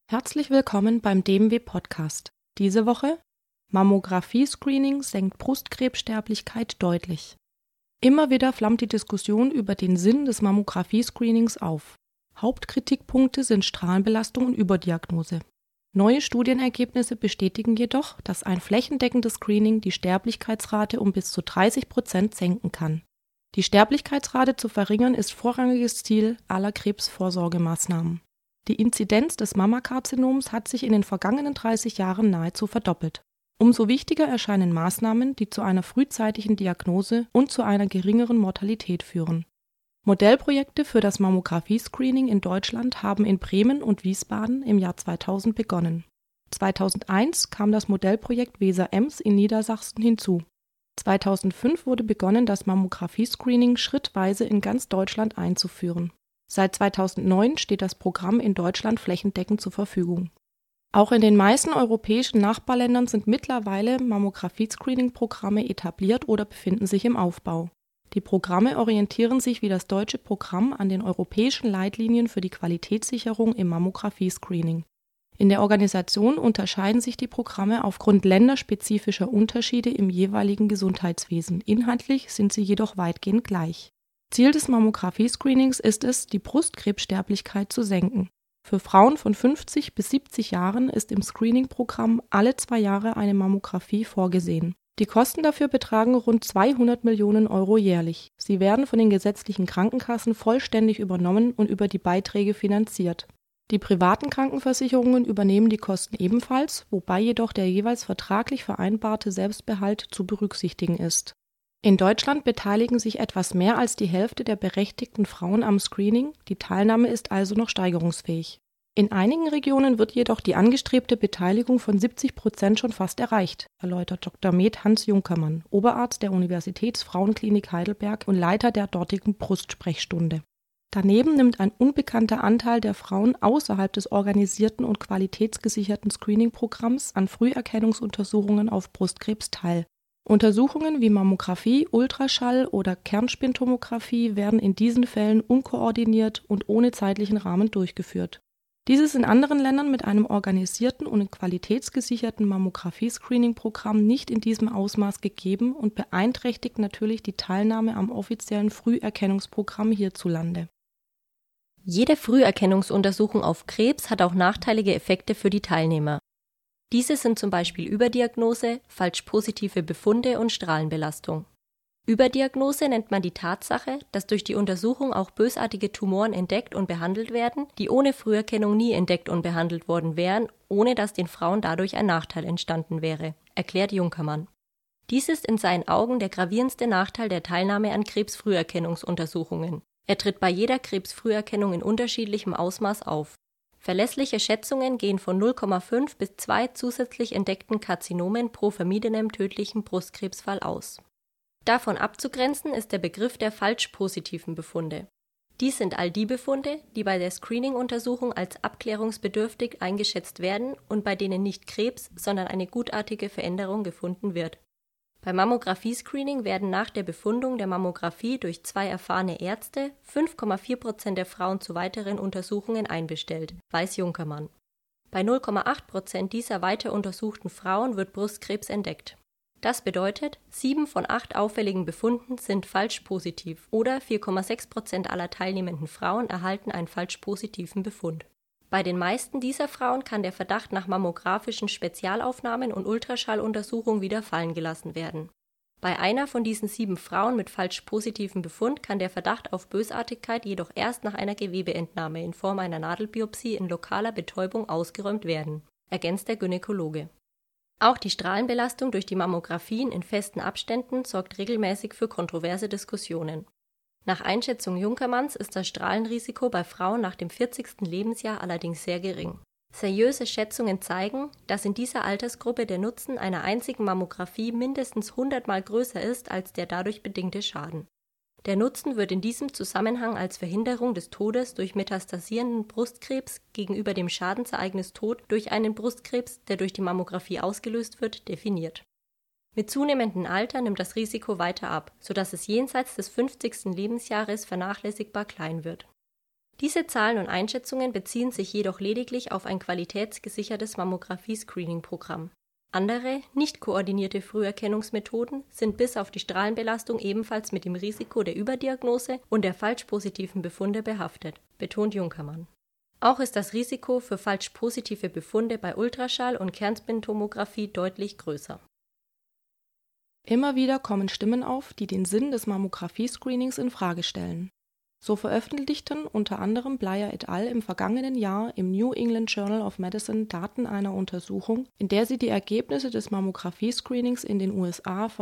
Herzlich willkommen beim DMW-Podcast. Diese Woche: Mammographie-Screening senkt Brustkrebssterblichkeit deutlich. Immer wieder flammt die Diskussion über den Sinn des Mammographie-Screenings auf. Hauptkritikpunkte sind Strahlenbelastung und Überdiagnose. Neue Studienergebnisse bestätigen jedoch, dass ein flächendeckendes Screening die Sterblichkeitsrate um bis zu 30% senken kann. Die Sterblichkeitsrate zu verringern ist vorrangiges Ziel aller Krebsvorsorgemaßnahmen. Die Inzidenz des Mammakarzinoms hat sich in den vergangenen 30 Jahren nahezu verdoppelt. Umso wichtiger erscheinen Maßnahmen, die zu einer frühzeitigen Diagnose und zu einer geringeren Mortalität führen. Modellprojekte für das Mammographie-Screening in Deutschland haben in Bremen und Wiesbaden im Jahr 2000 begonnen. 2001 kam das Modellprojekt Weser-Ems in Niedersachsen hinzu. 2005 wurde begonnen, das Mammographie-Screening schrittweise in ganz Deutschland einzuführen. Seit 2009 steht das Programm in Deutschland flächendeckend zur Verfügung. Auch in den meisten europäischen Nachbarländern sind mittlerweile Mammographie-Screening-Programme etabliert oder befinden sich im Aufbau. Die Programme orientieren sich wie das deutsche Programm an den europäischen Leitlinien für die Qualitätssicherung im Mammographie-Screening. In der Organisation unterscheiden sich die Programme aufgrund länderspezifischer Unterschiede im jeweiligen Gesundheitswesen. Inhaltlich sind sie jedoch weitgehend gleich. Ziel des Mammographie-Screenings ist es, die Brustkrebssterblichkeit zu senken. Für Frauen von 50 bis 70 Jahren ist im Screening-Programm alle 2 Jahre eine Mammographie vorgesehen. Die Kosten dafür betragen rund 200 Millionen Euro jährlich. Sie werden von den gesetzlichen Krankenkassen vollständig übernommen und über die Beiträge finanziert. Die privaten Krankenversicherungen übernehmen die Kosten ebenfalls, wobei jedoch der jeweils vertraglich vereinbarte Selbstbehalt zu berücksichtigen ist. In Deutschland beteiligen sich etwas mehr als die Hälfte der berechtigten Frauen am Screening, die Teilnahme ist also noch steigerungsfähig. In einigen Regionen wird jedoch die angestrebte Beteiligung von 70% schon fast erreicht, erläutert Dr. med. Hans Junkermann, Oberarzt der Universitätsfrauenklinik Heidelberg und Leiter der dortigen Brustsprechstunde. Daneben nimmt ein unbekannter Anteil der Frauen außerhalb des organisierten und qualitätsgesicherten Screening-Programms an Früherkennungsuntersuchungen auf Brustkrebs teil. Untersuchungen wie Mammographie, Ultraschall oder Kernspintomographie werden in diesen Fällen unkoordiniert und ohne zeitlichen Rahmen durchgeführt. Dies ist in anderen Ländern mit einem organisierten und qualitätsgesicherten Mammographie-Screening-Programm nicht in diesem Ausmaß gegeben und beeinträchtigt natürlich die Teilnahme am offiziellen Früherkennungsprogramm hierzulande. Jede Früherkennungsuntersuchung auf Krebs hat auch nachteilige Effekte für die Teilnehmer. Diese sind zum Beispiel Überdiagnose, falsch positive Befunde und Strahlenbelastung. Überdiagnose nennt man die Tatsache, dass durch die Untersuchung auch bösartige Tumoren entdeckt und behandelt werden, die ohne Früherkennung nie entdeckt und behandelt worden wären, ohne dass den Frauen dadurch ein Nachteil entstanden wäre, erklärt Junkermann. Dies ist in seinen Augen der gravierendste Nachteil der Teilnahme an Krebsfrüherkennungsuntersuchungen. Er tritt bei jeder Krebsfrüherkennung in unterschiedlichem Ausmaß auf. Verlässliche Schätzungen gehen von 0,5 bis 2 zusätzlich entdeckten Karzinomen pro vermiedenem tödlichen Brustkrebsfall aus. Davon abzugrenzen ist der Begriff der falsch positiven Befunde. Dies sind all die Befunde, die bei der Screening-Untersuchung als abklärungsbedürftig eingeschätzt werden und bei denen nicht Krebs, sondern eine gutartige Veränderung gefunden wird. Beim Mammographie-Screening werden nach der Befundung der Mammographie durch 2 erfahrene Ärzte 5,4% der Frauen zu weiteren Untersuchungen einbestellt, weiß Junkermann. Bei 0,8% dieser weiter untersuchten Frauen wird Brustkrebs entdeckt. Das bedeutet, 7 von 8 auffälligen Befunden sind falsch positiv oder 4,6% aller teilnehmenden Frauen erhalten einen falsch positiven Befund. Bei den meisten dieser Frauen kann der Verdacht nach mammografischen Spezialaufnahmen und Ultraschalluntersuchungen wieder fallen gelassen werden. Bei einer von diesen 7 Frauen mit falsch positiven Befund kann der Verdacht auf Bösartigkeit jedoch erst nach einer Gewebeentnahme in Form einer Nadelbiopsie in lokaler Betäubung ausgeräumt werden, ergänzt der Gynäkologe. Auch die Strahlenbelastung durch die Mammographien in festen Abständen sorgt regelmäßig für kontroverse Diskussionen. Nach Einschätzung Junkermanns ist das Strahlenrisiko bei Frauen nach dem 40. Lebensjahr allerdings sehr gering. Seriöse Schätzungen zeigen, dass in dieser Altersgruppe der Nutzen einer einzigen Mammographie mindestens 100-mal größer ist als der dadurch bedingte Schaden. Der Nutzen wird in diesem Zusammenhang als Verhinderung des Todes durch metastasierenden Brustkrebs gegenüber dem Schadensereignis Tod durch einen Brustkrebs, der durch die Mammographie ausgelöst wird, definiert. Mit zunehmendem Alter nimmt das Risiko weiter ab, sodass es jenseits des 50. Lebensjahres vernachlässigbar klein wird. Diese Zahlen und Einschätzungen beziehen sich jedoch lediglich auf ein qualitätsgesichertes Mammographie-Screening-Programm. Andere, nicht koordinierte Früherkennungsmethoden sind bis auf die Strahlenbelastung ebenfalls mit dem Risiko der Überdiagnose und der falsch positiven Befunde behaftet, betont Junkermann. Auch ist das Risiko für falsch positive Befunde bei Ultraschall- und Kernspintomographie deutlich größer. Immer wieder kommen Stimmen auf, die den Sinn des Mammographie-Screenings in Frage stellen. So veröffentlichten unter anderem Bleier et al. Im vergangenen Jahr im New England Journal of Medicine Daten einer Untersuchung, in der sie die Ergebnisse des Mammographie-Screenings in den USA von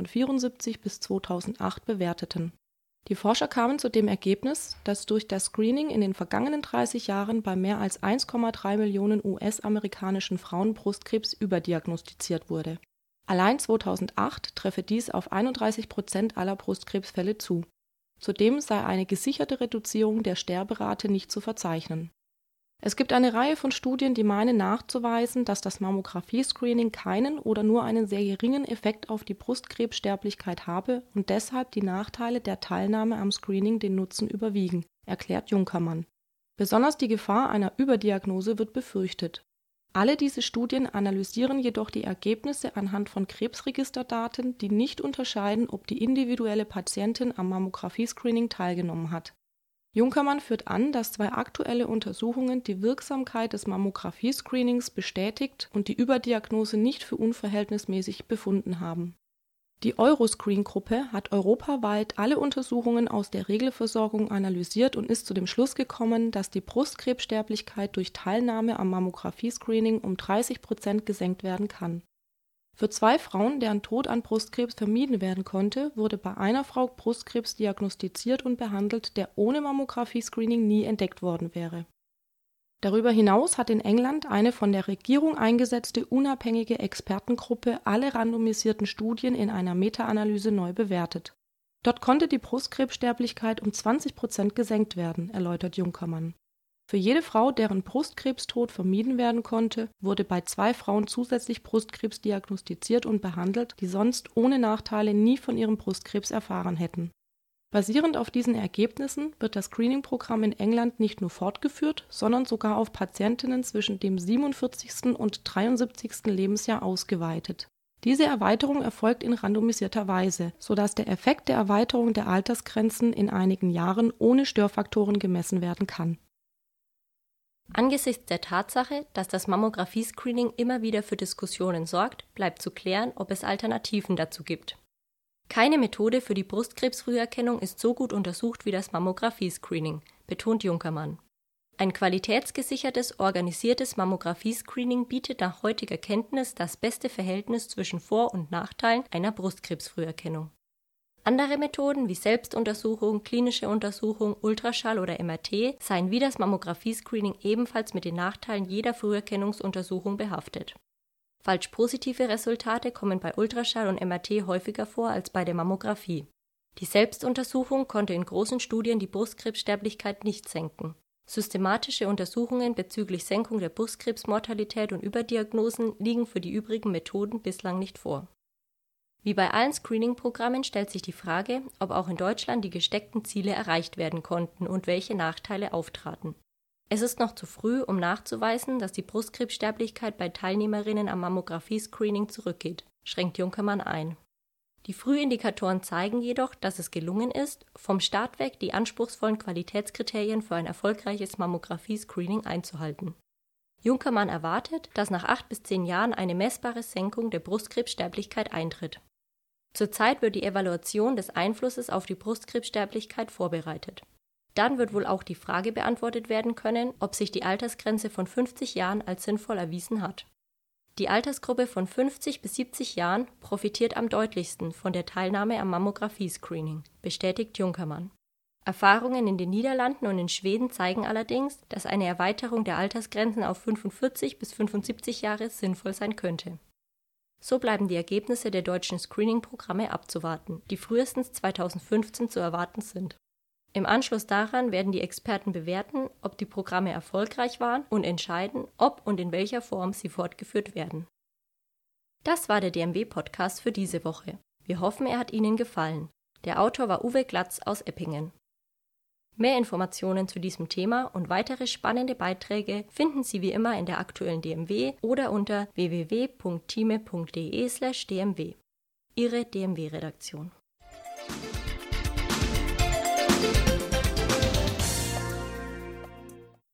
1974 bis 2008 bewerteten. Die Forscher kamen zu dem Ergebnis, dass durch das Screening in den vergangenen 30 Jahren bei mehr als 1,3 Millionen US-amerikanischen Frauen Brustkrebs überdiagnostiziert wurde. Allein 2008 treffe dies auf 31% aller Brustkrebsfälle zu. Zudem sei eine gesicherte Reduzierung der Sterberate nicht zu verzeichnen. Es gibt eine Reihe von Studien, die meinen nachzuweisen, dass das Mammographie-Screening keinen oder nur einen sehr geringen Effekt auf die Brustkrebssterblichkeit habe und deshalb die Nachteile der Teilnahme am Screening den Nutzen überwiegen, erklärt Junkermann. Besonders die Gefahr einer Überdiagnose wird befürchtet. Alle diese Studien analysieren jedoch die Ergebnisse anhand von Krebsregisterdaten, die nicht unterscheiden, ob die individuelle Patientin am Mammographie-Screening teilgenommen hat. Junkermann führt an, dass 2 aktuelle Untersuchungen die Wirksamkeit des Mammographie-Screenings bestätigt und die Überdiagnose nicht für unverhältnismäßig befunden haben. Die Euroscreen-Gruppe hat europaweit alle Untersuchungen aus der Regelversorgung analysiert und ist zu dem Schluss gekommen, dass die Brustkrebssterblichkeit durch Teilnahme am Mammographie-Screening um 30% gesenkt werden kann. Für 2 Frauen, deren Tod an Brustkrebs vermieden werden konnte, wurde bei einer Frau Brustkrebs diagnostiziert und behandelt, der ohne Mammographie-Screening nie entdeckt worden wäre. Darüber hinaus hat in England eine von der Regierung eingesetzte unabhängige Expertengruppe alle randomisierten Studien in einer Meta-Analyse neu bewertet. Dort konnte die Brustkrebssterblichkeit um 20% gesenkt werden, erläutert Junkermann. Für jede Frau, deren Brustkrebstod vermieden werden konnte, wurde bei 2 Frauen zusätzlich Brustkrebs diagnostiziert und behandelt, die sonst ohne Nachteile nie von ihrem Brustkrebs erfahren hätten. Basierend auf diesen Ergebnissen wird das Screening-Programm in England nicht nur fortgeführt, sondern sogar auf Patientinnen zwischen dem 47. und 73. Lebensjahr ausgeweitet. Diese Erweiterung erfolgt in randomisierter Weise, sodass der Effekt der Erweiterung der Altersgrenzen in einigen Jahren ohne Störfaktoren gemessen werden kann. Angesichts der Tatsache, dass das Mammographie-Screening immer wieder für Diskussionen sorgt, bleibt zu klären, ob es Alternativen dazu gibt. Keine Methode für die Brustkrebsfrüherkennung ist so gut untersucht wie das Mammographie-Screening, betont Junkermann. Ein qualitätsgesichertes, organisiertes Mammographie-Screening bietet nach heutiger Kenntnis das beste Verhältnis zwischen Vor- und Nachteilen einer Brustkrebsfrüherkennung. Andere Methoden wie Selbstuntersuchung, klinische Untersuchung, Ultraschall oder MRT seien wie das Mammographie-Screening ebenfalls mit den Nachteilen jeder Früherkennungsuntersuchung behaftet. Falsch positive Resultate kommen bei Ultraschall und MRT häufiger vor als bei der Mammographie. Die Selbstuntersuchung konnte in großen Studien die Brustkrebssterblichkeit nicht senken. Systematische Untersuchungen bezüglich Senkung der Brustkrebsmortalität und Überdiagnosen liegen für die übrigen Methoden bislang nicht vor. Wie bei allen Screening-Programmen stellt sich die Frage, ob auch in Deutschland die gesteckten Ziele erreicht werden konnten und welche Nachteile auftraten. Es ist noch zu früh, um nachzuweisen, dass die Brustkrebssterblichkeit bei Teilnehmerinnen am Mammographie-Screening zurückgeht, schränkt Junkermann ein. Die Frühindikatoren zeigen jedoch, dass es gelungen ist, vom Start weg die anspruchsvollen Qualitätskriterien für ein erfolgreiches Mammographie-Screening einzuhalten. Junkermann erwartet, dass nach 8 bis 10 Jahren eine messbare Senkung der Brustkrebssterblichkeit eintritt. Zurzeit wird die Evaluation des Einflusses auf die Brustkrebssterblichkeit vorbereitet. Dann wird wohl auch die Frage beantwortet werden können, ob sich die Altersgrenze von 50 Jahren als sinnvoll erwiesen hat. Die Altersgruppe von 50 bis 70 Jahren profitiert am deutlichsten von der Teilnahme am Mammographie-Screening, bestätigt Junkermann. Erfahrungen in den Niederlanden und in Schweden zeigen allerdings, dass eine Erweiterung der Altersgrenzen auf 45 bis 75 Jahre sinnvoll sein könnte. So bleiben die Ergebnisse der deutschen Screening-Programme abzuwarten, die frühestens 2015 zu erwarten sind. Im Anschluss daran werden die Experten bewerten, ob die Programme erfolgreich waren und entscheiden, ob und in welcher Form sie fortgeführt werden. Das war der DMW-Podcast für diese Woche. Wir hoffen, er hat Ihnen gefallen. Der Autor war Uwe Glatz aus Eppingen. Mehr Informationen zu diesem Thema und weitere spannende Beiträge finden Sie wie immer in der aktuellen DMW oder unter www.time.de/dmw. Ihre DMW-Redaktion.